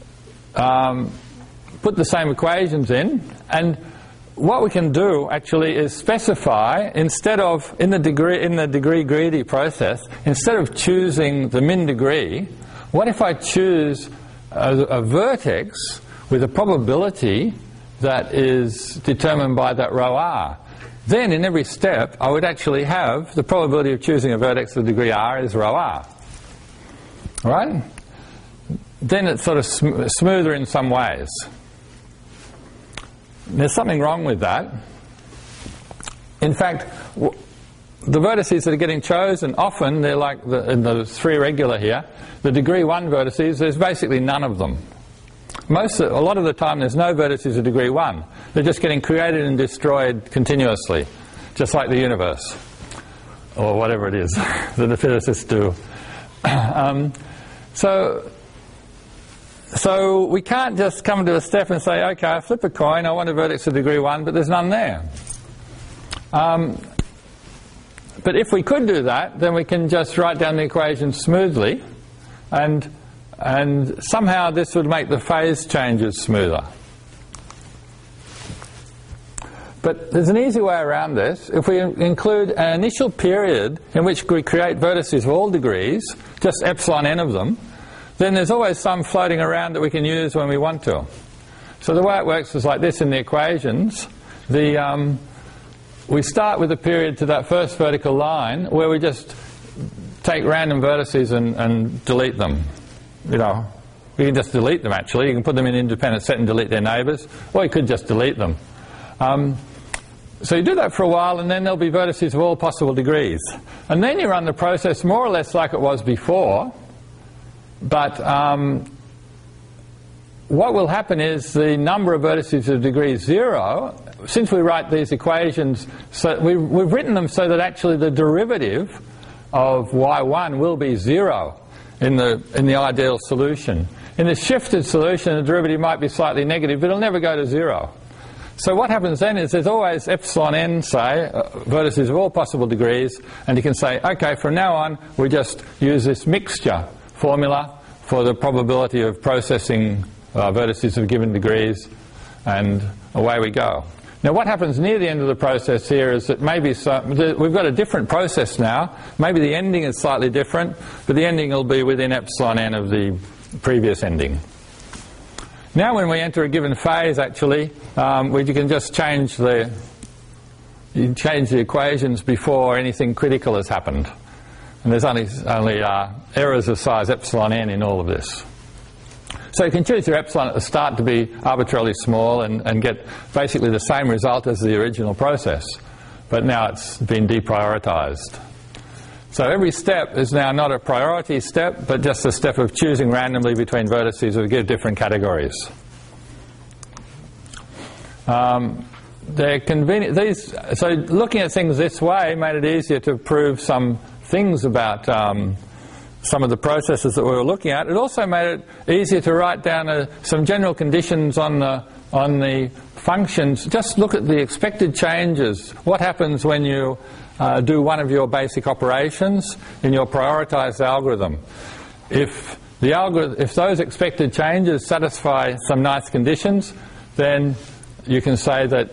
put the same equations in. And what we can do actually is specify, instead of in the degree greedy process, instead of choosing the min degree, what if I choose a vertex with a probability that is determined by that rho r? Then in every step I would actually have the probability of choosing a vertex of degree r is rho r. Right? Then it's sort of smoother in some ways. There's something wrong with that. In fact, the vertices that are getting chosen, often they're like in the 3 regular here, the degree 1 vertices, there's basically none of them. A lot of the time there's no vertices of degree 1. They're just getting created and destroyed continuously, just like the universe, or whatever it is that the physicists do. So we can't just come to a step and say, okay, I flip a coin, I want a vertex of degree 1, but there's none there. But if we could do that, then we can just write down the equation smoothly, and somehow this would make the phase changes smoother. But there's an easy way around this. If we include an initial period in which we create vertices of all degrees, just epsilon n of them, then there's always some floating around that we can use when we want to. So the way it works is like this in the equations. We start with a period to that first vertical line where we just take random vertices and delete them. You know, you can just delete them actually. You can put them in an independent set and delete their neighbours, or you could just delete them. So you do that for a while, and then there'll be vertices of all possible degrees. And then you run the process more or less like it was before, but what will happen is the number of vertices of degree 0, since we write these equations, so we've written them so that actually the derivative of y1 will be 0 in the ideal solution. In the shifted solution, the derivative might be slightly negative, but it'll never go to 0. So what happens then is there's always epsilon n, say, vertices of all possible degrees, and you can say, okay, from now on we just use this mixture formula for the probability of processing vertices of given degrees, and away we go. Now what happens near the end of the process here is that maybe we've got a different process now. Maybe the ending is slightly different, but the ending will be within epsilon n of the previous ending. Now when we enter a given phase, actually, you can just change the equations before anything critical has happened. And there's only errors of size epsilon n in all of this. So you can choose your epsilon at the start to be arbitrarily small and get basically the same result as the original process. But now it's been deprioritized. So every step is now not a priority step, but just a step of choosing randomly between vertices of different categories. They're convenient. So looking at things this way made it easier to prove some things about some of the processes that we were looking at. It also made it easier to write down some general conditions on the functions. Just look at the expected changes. What happens when you do one of your basic operations in your prioritized algorithm? If those expected changes satisfy some nice conditions, then you can say that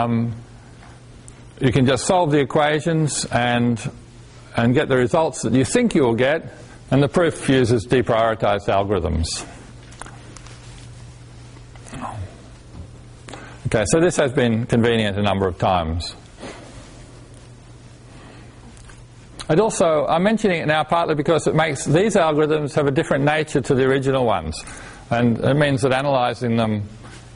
you can just solve the equations and get the results that you think you will get, and the proof uses deprioritized algorithms. Okay, so this has been convenient a number of times. I'm mentioning it now partly because it makes these algorithms have a different nature to the original ones, and it means that analysing them,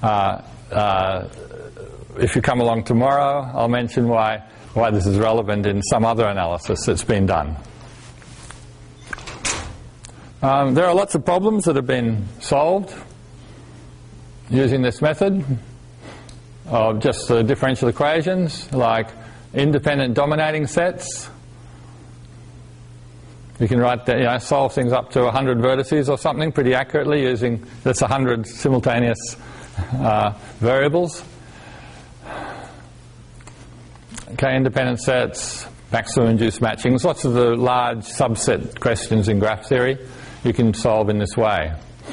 if you come along tomorrow, I'll mention why this is relevant in some other analysis that's been done. There are lots of problems that have been solved using this method of just the differential equations, like independent dominating sets. You can write, solve things up to 100 vertices or something pretty accurately using that's 100 simultaneous variables. Okay, independent sets, maximum induced matchings, lots of the large subset questions in graph theory you can solve in this way.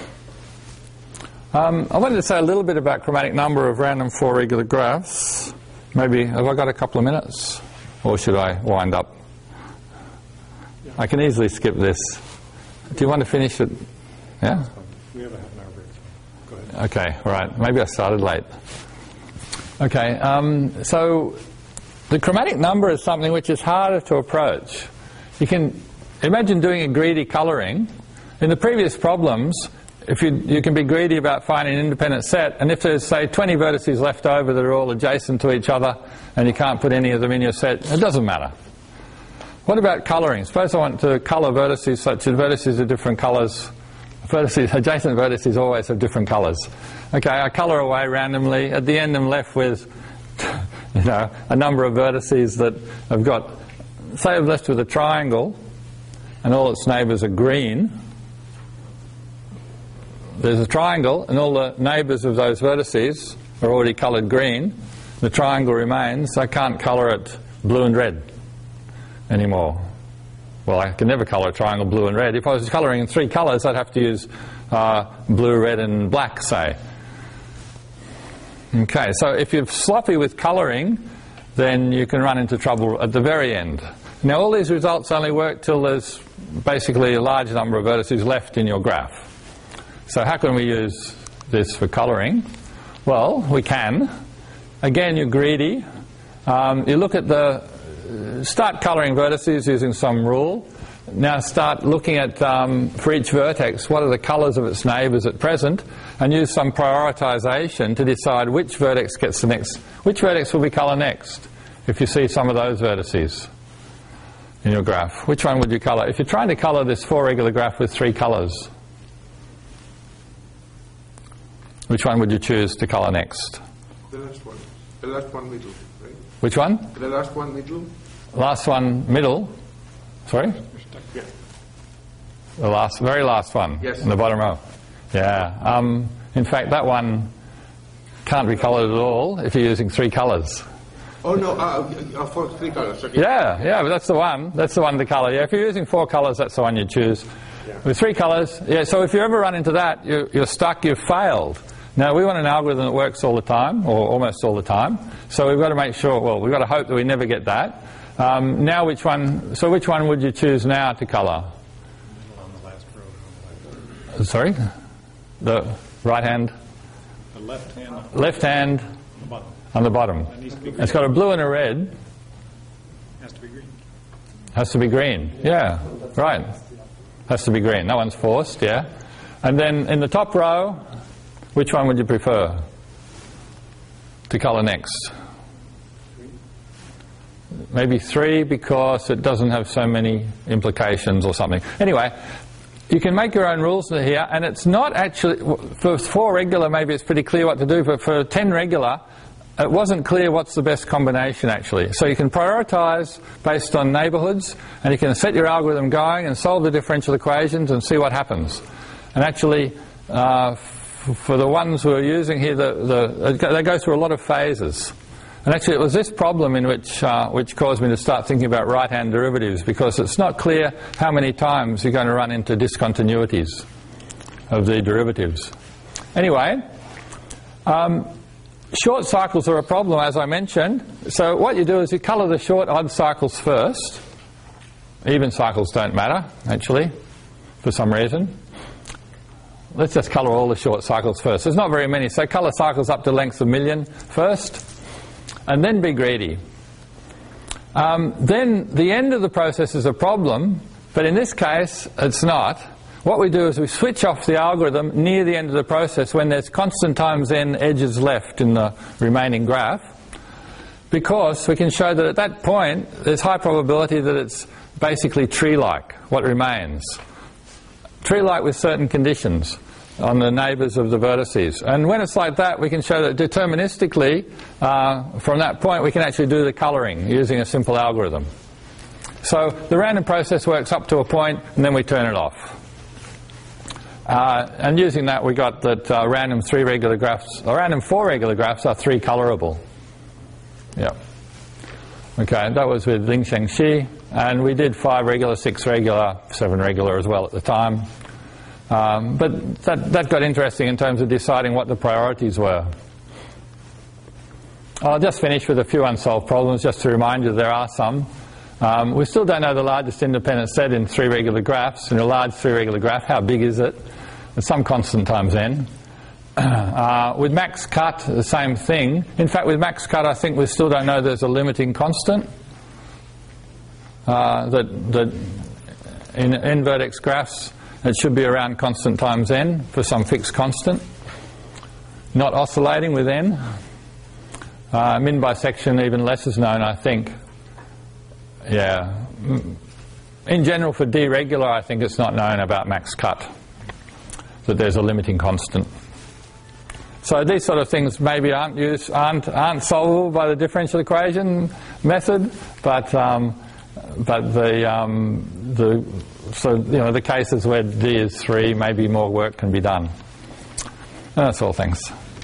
I wanted to say a little bit about chromatic number of random 4 regular graphs. Maybe, have I got a couple of minutes? Or should I wind up? Yeah. I can easily skip this. Do you want to finish it? Yeah? We have a half an hour break. Go ahead. Okay, right. Maybe I started late. Okay, so the chromatic number is something which is harder to approach. You can imagine doing a greedy colouring. In the previous problems, if you can be greedy about finding an independent set, and if there's, say, 20 vertices left over that are all adjacent to each other and you can't put any of them in your set, it doesn't matter. What about colouring? Suppose I want to colour vertices such that vertices are different colours. Adjacent vertices always have different colours. Okay, I colour away randomly. At the end I'm left with a number of vertices that have got, say I'm left with a triangle and all its neighbours are green. There's a triangle and all the neighbours of those vertices are already coloured green. The triangle remains. I can't colour it blue and red anymore. Well, I can never colour a triangle blue and red. If I was colouring in 3 colours, I'd have to use blue, red and black, say. Okay, so if you're sloppy with colouring, then you can run into trouble at the very end. Now, all these results only work till there's basically a large number of vertices left in your graph. So how can we use this for colouring? Well, we can. Again, you're greedy. You look at start colouring vertices using some rule. Now start looking at, for each vertex, what are the colours of its neighbours at present, and use some prioritisation to decide which vertex gets the next. Which vertex will we colour next? If you see some of those vertices in your graph, which one would you colour? If you're trying to colour this 4 regular graph with 3 colours, which one would you choose to colour next? The last one. The last one middle, right? Which one? The last one middle. Last one middle. Sorry? Yeah. The very last one. Yes. In the bottom row. Yeah. In fact, that one can't be coloured at all if you're using 3 colours. Oh no, for 3 colours. Okay. Yeah, but that's the one. That's the one to colour. Yeah, if you're using 4 colours, that's the one you choose. Yeah. With 3 colours, yeah. So if you ever run into that, you're stuck. You've failed. Now, we want an algorithm that works all the time, or almost all the time. So we've got to make sure, well, we've got to hope that we never get that. Now which one would you choose now to colour? On the last row. Sorry? The right hand? The left hand. Left hand The bottom. on the bottom. That needs to be green. It's got a blue and a red. Has to be green. Has to be green. Yeah, right. Has to be green. That one's forced, yeah. And then in the top row, which one would you prefer to colour next? Maybe 3 because it doesn't have so many implications or something. Anyway, you can make your own rules here, and it's not actually, for 4 regular maybe it's pretty clear what to do, but for 10 regular it wasn't clear what's the best combination actually. So you can prioritise based on neighbourhoods, and you can set your algorithm going and solve the differential equations and see what happens. And actually, for the ones who are using here, they go through a lot of phases. And actually it was this problem in which caused me to start thinking about right-hand derivatives, because it's not clear how many times you're going to run into discontinuities of the derivatives. Anyway, short cycles are a problem, as I mentioned. So what you do is you colour the short odd cycles first. Even cycles don't matter, actually, for some reason. Let's just colour all the short cycles first. There's not very many, so colour cycles up to length of 1,000,000 first, and then be greedy. Then the end of the process is a problem, but in this case it's not. What we do is we switch off the algorithm near the end of the process when there's constant times n edges left in the remaining graph, because we can show that at that point there's high probability that it's basically tree-like, what remains. Tree-like with certain conditions on the neighbours of the vertices. And when it's like that, we can show that deterministically, from that point, we can actually do the colouring using a simple algorithm. So the random process works up to a point, and then we turn it off. And using that, we got that random 4 regular graphs are 3 colourable. Yeah. Okay, that was with Lingsheng Shi, and we did 5 regular, 6 regular, 7 regular as well at the time. But that got interesting in terms of deciding what the priorities were. I'll just finish with a few unsolved problems just to remind you there are some. We still don't know the largest independent set in 3 regular graphs. In a large 3 regular graph, how big is it? There's some constant times n. With max cut, the same thing. In fact, with max cut, I think we still don't know there's a limiting constant. That in n-vertex graphs, it should be around constant times n for some fixed constant. Not oscillating with n. Min bisection, even less is known, I think. Yeah, in general, for D regular, I think it's not known about max cut, that there's a limiting constant. So these sort of things maybe aren't solvable by the differential equation method, but the cases where D is 3, maybe more work can be done. And that's all. Thanks.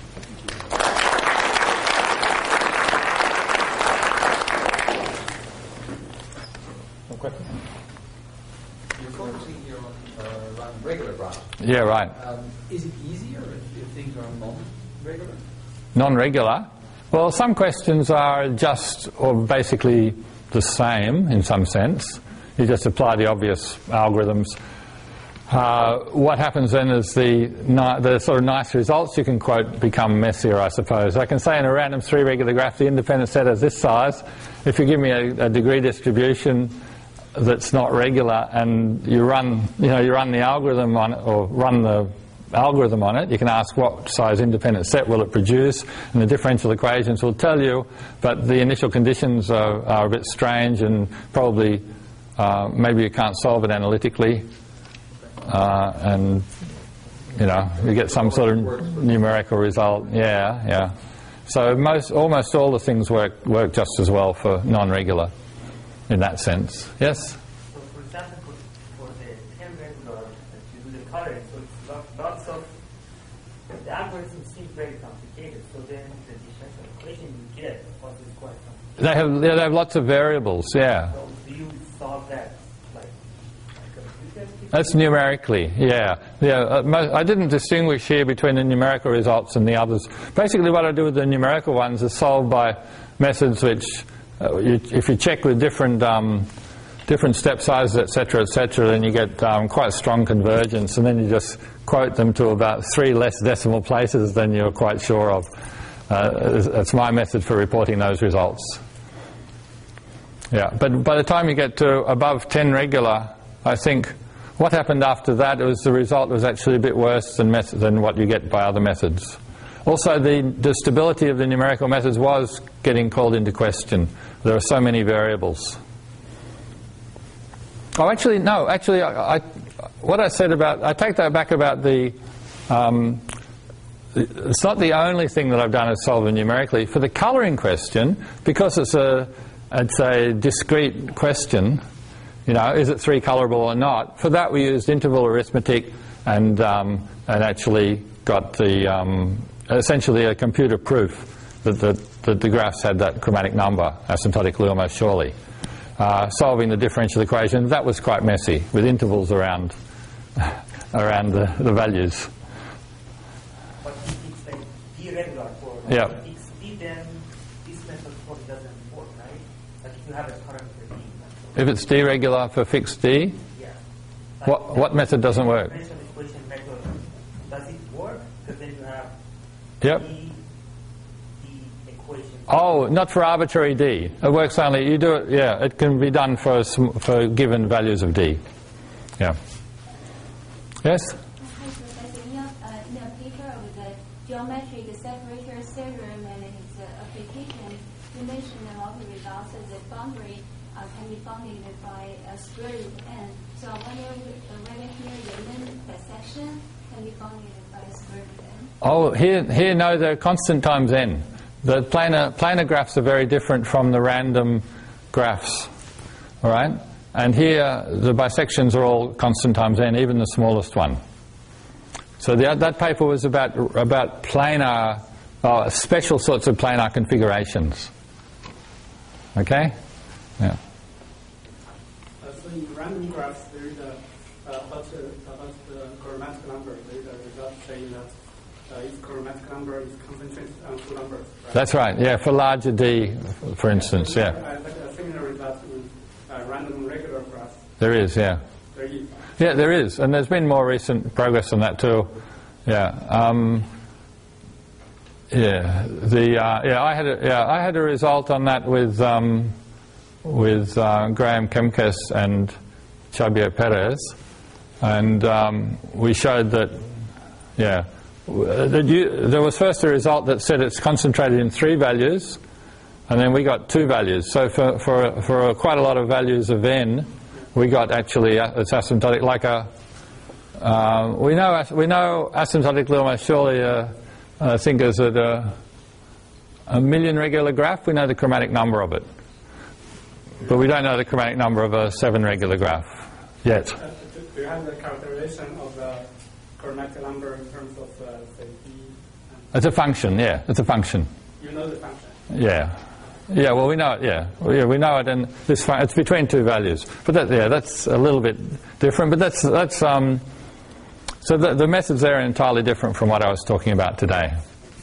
You're focusing here on regular graphs. Yeah, right. Is it easier if things are non-regular? Non-regular? Well, some questions are just or basically the same in some sense. You just apply the obvious algorithms. What happens then is the sort of nice results you can quote become messier, I suppose. I can say in a random 3 regular graph the independent set is this size. If you give me a degree distribution that's not regular and you run the algorithm on it, or run the algorithm on it, you can ask what size independent set will it produce, and the differential equations will tell you, but the initial conditions are a bit strange and probably maybe you can't solve it analytically, and you get some sort of numerical result. Yeah. So almost all the things work just as well for non-regular in that sense. Yes? So for example, for the 10 regular, you do the coloring, so it's lots of, the algorithm seems very complicated, so then the differential equation you get what is quite complicated. They have lots of variables, yeah. So do you solve that like a computer? That's numerically, yeah. I didn't distinguish here between the numerical results and the others. Basically what I do with the numerical ones is solved by methods which, if you check with different step sizes, etc., then you get quite strong convergence, and then you just quote them to about 3 less decimal places than you're quite sure of. That's my method for reporting those results. Yeah, but by the time you get to above 10 regular, I think what happened after that was the result was actually a bit worse than what you get by other methods. Also, the stability of the numerical methods was getting called into question. There are so many variables. Oh, actually, no. Actually, what I said about, I take that back about the. It's not the only thing that I've done is solve it numerically. For the colouring question, because it's a discrete question, is it 3 colourable or not? For that, we used interval arithmetic and actually got the essentially a computer proof that the graphs had that chromatic number asymptotically almost surely. Solving the differential equation, that was quite messy with intervals around the values. But if it's like D regular for fixed D, then this method probably doesn't work, right? Like if you have a current for D. If it's D regular for fixed D, yeah. What method doesn't work? Differential equation method, does it work? Because then you have D equation. Oh, not for arbitrary D. It works only, you do it, yeah, it can be done for given values of D. Yeah. Yes? In a paper with the geometric separator theorem and its application, you mentioned among the results that the boundary can be bounded by a square root n. So whether here the limit section can be bounded by a square root n. Oh, here no, they're constant times n. The planar graphs are very different from the random graphs, all right? And here the bisections are all constant times n, even the smallest one. So that paper was about planar, special sorts of planar configurations. Okay? Yeah. So in random graphs, there is about the chromatic number. There is a result saying that its chromatic number is concentrated on 2 numbers. Right? That's right. Yeah, for larger D, for instance. Yeah. A similar result with random regular graphs. There is. Yeah. There is. Yeah, there is, and there's been more recent progress on that too. Yeah. I had a result on that with Graham Kemkes and Xavier Perez, and we showed that, there was first a result that said it's concentrated in 3 values, and then we got two values. So for quite a lot of values of n, we got actually it's asymptotic. Like we know asymptotically almost surely. Think is it a million regular graph? We know the chromatic number of it, but we don't know the chromatic number of a 7 regular graph yet. Do you have the characterization of the chromatic number in terms of say d? It's a function, yeah. It's a function. You know the function. Yeah. Yeah. Well, we know it. Yeah. We know it, and it's between two values. But that's a little bit different. But that's so the methods there are entirely different from what I was talking about today.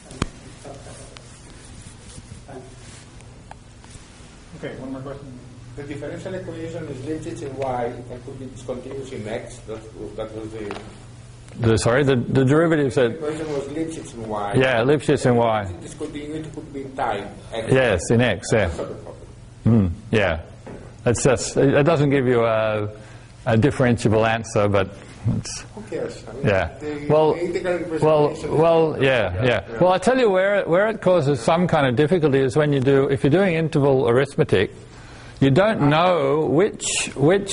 Okay, one more question. The differential equation is Lipschitz in y and could be discontinuous in x. That was The derivative the said. equation was Lipschitz in y. Yeah, Lipschitz in y. Discontinuity could be in time. X. Yes, in x. Yeah. That's not the problem. Yeah. It's just it doesn't give you a differentiable answer, but it's. Who cares? I mean, Yeah. the Well, integral representation yeah. Well, I tell you where it causes some kind of difficulty is when if you're doing interval arithmetic, you don't know which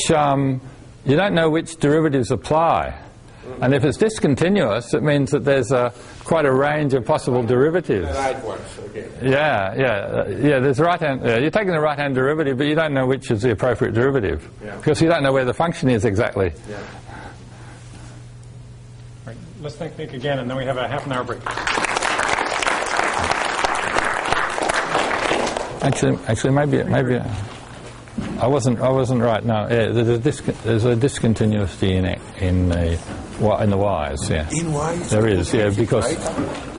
derivatives apply, and if it's discontinuous, it means that there's quite a range of possible derivatives. The right ones, okay. Yeah. There's right-hand. You're taking the right-hand derivative, but you don't know which is the appropriate derivative because you don't know where the function is exactly. Yeah. Right. Let's think again, and then we have a half an hour break. Actually, maybe I wasn't right. No, yeah, there's a discontinuity in the y's. Yeah, In y, there is. Yeah, because. Right?